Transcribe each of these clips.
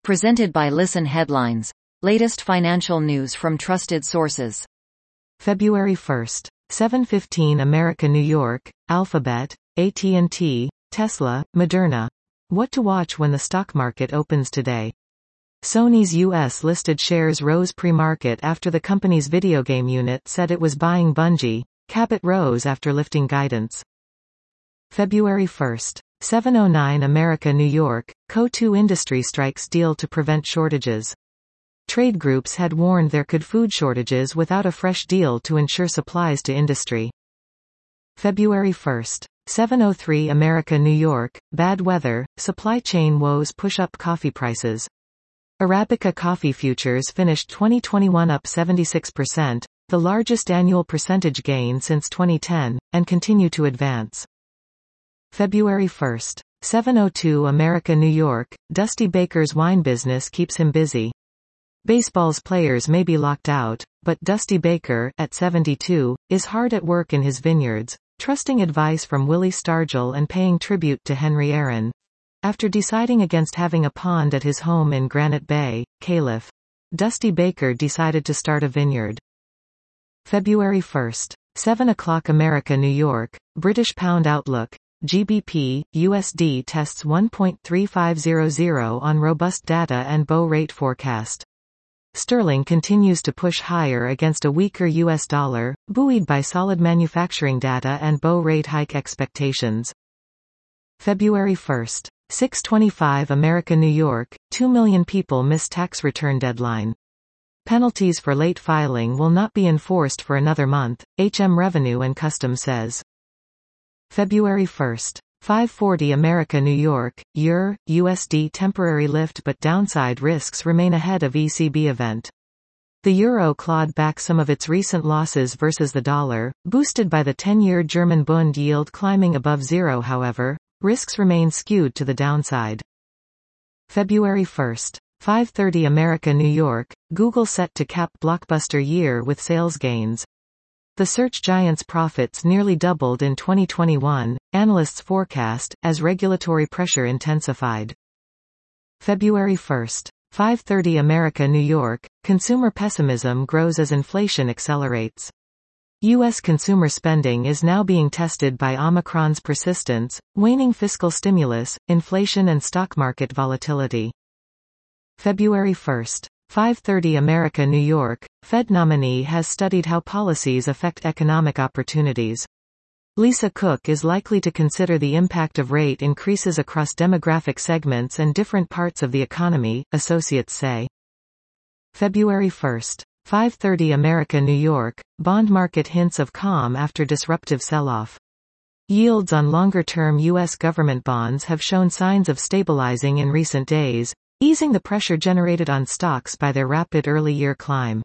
Presented by Listen Headlines. Latest financial news from trusted sources. February 1st. 7:15 America, New York, Alphabet, AT&T, Tesla, Moderna. What to watch when the stock market opens today. Sony's U.S.-listed shares rose pre-market after the company's video game unit said it was buying Bungie. Cabot rose after lifting guidance. February 1st. 7:09 America, New York, Co2 industry strikes deal to prevent shortages. Trade groups had warned there could food shortages without a fresh deal to ensure supplies to industry. February 1st. 7:03 America, New York, bad weather, supply chain woes push up coffee prices. Arabica coffee futures finished 2021 up 76%, the largest annual percentage gain since 2010, and continue to advance. February 1st. 7:02 America, New York, Dusty Baker's wine business keeps him busy. Baseball's players may be locked out, but Dusty Baker, at 72, is hard at work in his vineyards, trusting advice from Willie Stargell and paying tribute to Henry Aaron. After deciding against having a pond at his home in Granite Bay, Calif., Dusty Baker decided to start a vineyard. February 1st. 7 o'clock America, New York, British Pound Outlook. GBP, USD tests 1.3500 on robust data and bow rate forecast. Sterling continues to push higher against a weaker US dollar, buoyed by solid manufacturing data and bow rate hike expectations. February 1st. 6:25 America, New York, 2 million people miss tax return deadline. Penalties for late filing will not be enforced for another month, HM Revenue and Customs says. February 1st. 5:40 America, New York, EUR, USD temporary lift but downside risks remain ahead of ECB event. The euro clawed back some of its recent losses versus the dollar, boosted by the 10-year German Bund yield climbing above zero. However, risks remain skewed to the downside. February 1st. 5:30 America, New York, Google set to cap blockbuster year with sales gains. The search giant's profits nearly doubled in 2021, analysts forecast, as regulatory pressure intensified. February 1st. 5:30 America, New York, consumer pessimism grows as inflation accelerates. U.S. consumer spending is now being tested by Omicron's persistence, waning fiscal stimulus, inflation and stock market volatility. February 1st. 5:30 America, New York, Fed nominee has studied how policies affect economic opportunities. Lisa Cook is likely to consider the impact of rate increases across demographic segments and different parts of the economy, associates say. February 1st. 5:30 America, New York, bond market hints of calm after disruptive sell-off. Yields on longer-term U.S. government bonds have shown signs of stabilizing in recent days, easing the pressure generated on stocks by their rapid early-year climb.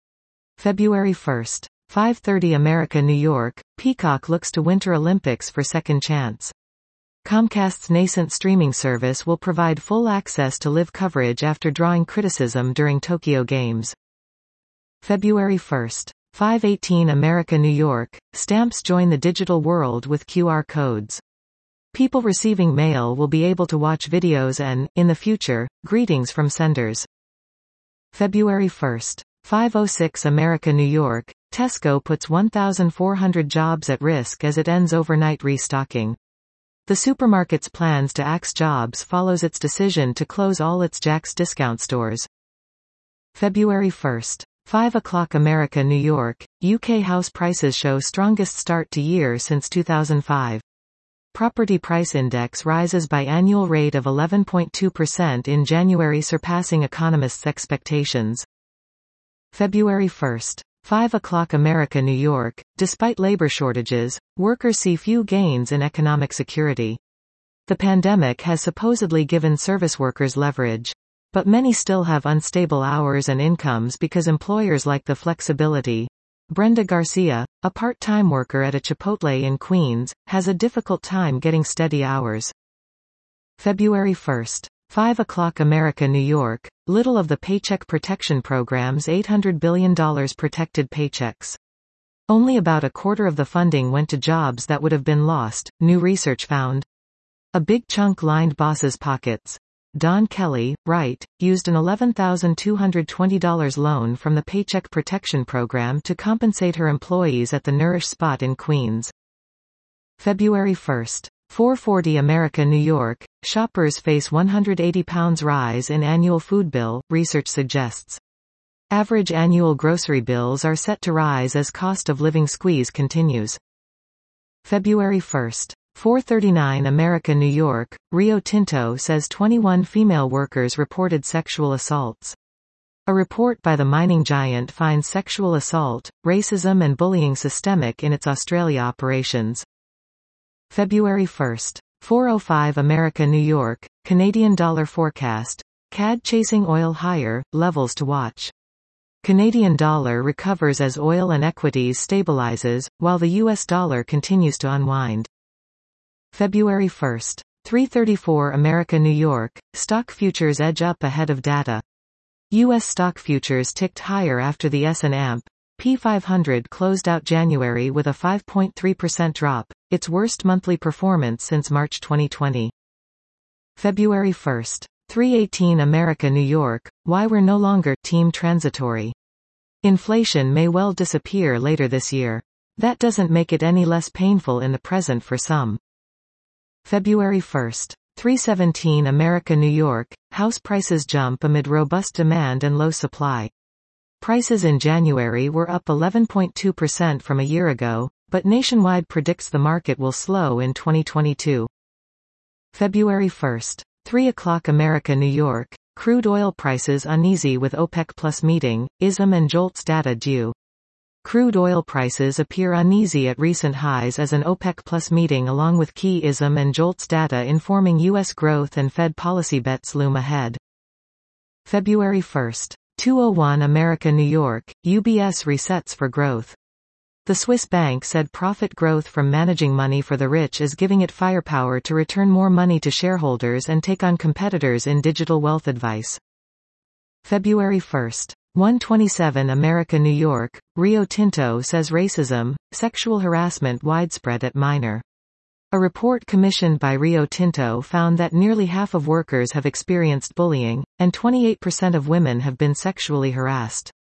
February 1st. 5:30 America, New York, Peacock looks to Winter Olympics for second chance. Comcast's nascent streaming service will provide full access to live coverage after drawing criticism during Tokyo Games. February 1st. 5:18 America, New York, stamps join the digital world with QR codes. People receiving mail will be able to watch videos and, in the future, greetings from senders. February 1st. 5:06 America, New York, Tesco puts 1,400 jobs at risk as it ends overnight restocking. The supermarket's plans to axe jobs follows its decision to close all its Jack's discount stores. February 1st. 5 o'clock America, New York, UK house prices show strongest start to year since 2005. Property price index rises by annual rate of 11.2% in January, surpassing economists' expectations. February 1st. 5 o'clock America, New York, despite labor shortages, workers see few gains in economic security. The pandemic has supposedly given service workers leverage. But many still have unstable hours and incomes because employers like the flexibility. Brenda Garcia, a part-time worker at a Chipotle in Queens, has a difficult time getting steady hours. February 1st. 5 o'clock America, New York, little of the Paycheck Protection Program's $800 billion protected paychecks. Only about a quarter of the funding went to jobs that would have been lost, new research found. A big chunk lined bosses' pockets. Don Kelly, Wright, used an $11,220 loan from the Paycheck Protection Program to compensate her employees at the Nourish Spot in Queens. February 1. 440 America, New York. Shoppers face £180 rise in annual food bill, research suggests. Average annual grocery bills are set to rise as cost of living squeeze continues. February 1. 439 America, New York. Rio Tinto says 21 female workers reported sexual assaults. A report by the mining giant finds sexual assault, racism and bullying systemic in its Australia operations. February 1. 405 America, New York. Canadian dollar forecast. CAD chasing oil higher, levels to watch. Canadian dollar recovers as oil and equities stabilizes, while the US dollar continues to unwind. February 1. 334 America, New York. Stock futures edge up ahead of data. U.S. stock futures ticked higher after the S&P 500 closed out January with a 5.3% drop, its worst monthly performance since March 2020. February 1. 318 America, New York. Why we're no longer team transitory. Inflation may well disappear later this year. That doesn't make it any less painful in the present for some. February 1. 317 America, New York. House prices jump amid robust demand and low supply. Prices in January were up 11.2% from a year ago, but Nationwide predicts the market will slow in 2022. February 1. 3 o'clock America, New York. Crude oil prices uneasy with OPEC Plus meeting, ISM and JOLTS data due. Crude oil prices appear uneasy at recent highs as an OPEC Plus meeting along with key ISM and JOLTS data informing U.S. growth and Fed policy bets loom ahead. February 1. 201 America, New York. UBS resets for growth. The Swiss bank said profit growth from managing money for the rich is giving it firepower to return more money to shareholders and take on competitors in digital wealth advice. February 1. 127 America, New York. Rio Tinto says racism, sexual harassment widespread at miner. A report commissioned by Rio Tinto found that nearly half of workers have experienced bullying, and 28% of women have been sexually harassed.